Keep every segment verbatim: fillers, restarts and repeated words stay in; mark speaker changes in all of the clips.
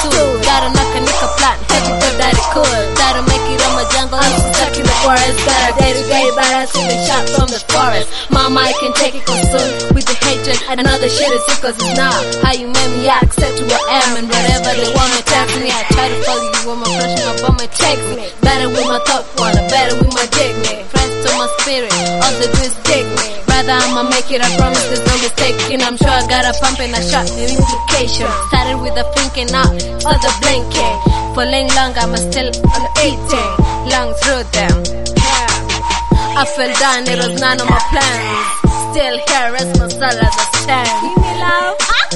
Speaker 1: too. Gotta knock a nigga plan, heavy but that it cool. Gotta make it on my jungle, I'm stuck in the forest. Got a day-to-day badass feeling shot from the forest. Mama, I can take it cause soon with the hatred and another shit is sick cause it's now. How you made me, I accept who I am. And whatever they want me, text me. I try to follow you with my flesh and my bum, it takes me. Better with my thought, wanna better with my dignity. Friends to my spirit, all the good stick me. Rather I'ma make it, I promise there's no mistaking. I'm sure I got a pump and a shot, an implication. Started with a thinking out, all the blinking. For laying long, I'm still on eating. Long through them, yeah. I fell down, it was none of my plans. Still here, rest my soul as I stand. Give me love.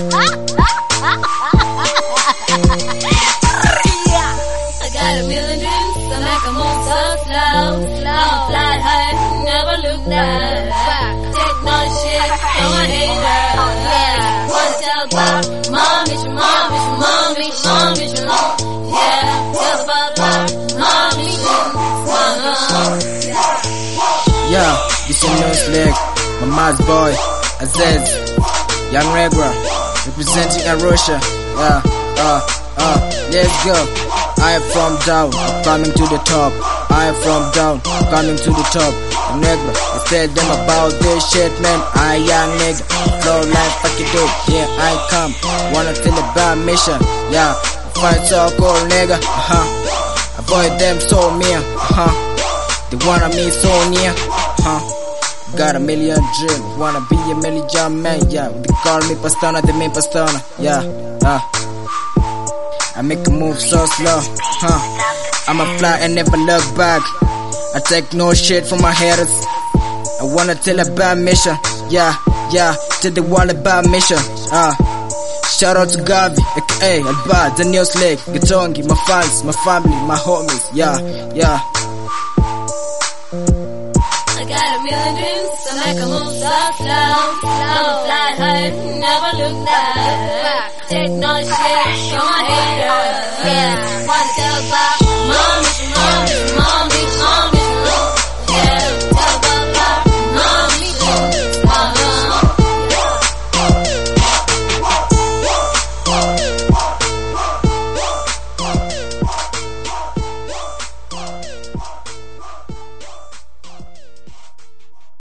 Speaker 1: I got a million dreams, so make a move so slow. I'll fly high, never look back. Take no shit from a hater. Yeah, wanna tell about mommy, she mommy, she mommy, she mommy, she mommy. Yeah, tell about mommy, she mommy.
Speaker 2: Yeah, this is no slick. My Mars boy, Aziz, Young Regra, representing Arusha. Yeah, uh, uh, let's go. I am from down, I'm coming to the top. I am from down, coming to the top. Negra, I tell them about this shit, man. I young nigga, flow like fucking dope. Yeah, I come, wanna tell about mission. Yeah, fight so cool, nigga. Uh huh. Avoid them so near. Uh huh. They wanna me so near. Uh huh. Got a million dreams, wanna be a million man. Yeah, they call me Pastana, they mean Pastana. Yeah, uh. I make a move so slow, huh? I'ma fly and never look back. I take no shit from my haters. I wanna tell about mission, yeah, yeah. Tell the world about mission, uh. Shout out to Gavi, aka Alba, Daniel Slake, Gatongi, my fans, my family, my homies, yeah, yeah.
Speaker 1: I got a million dreams, so make a move so slow. I'ma fly high, never look back. Take no shit from a hater. Yeah.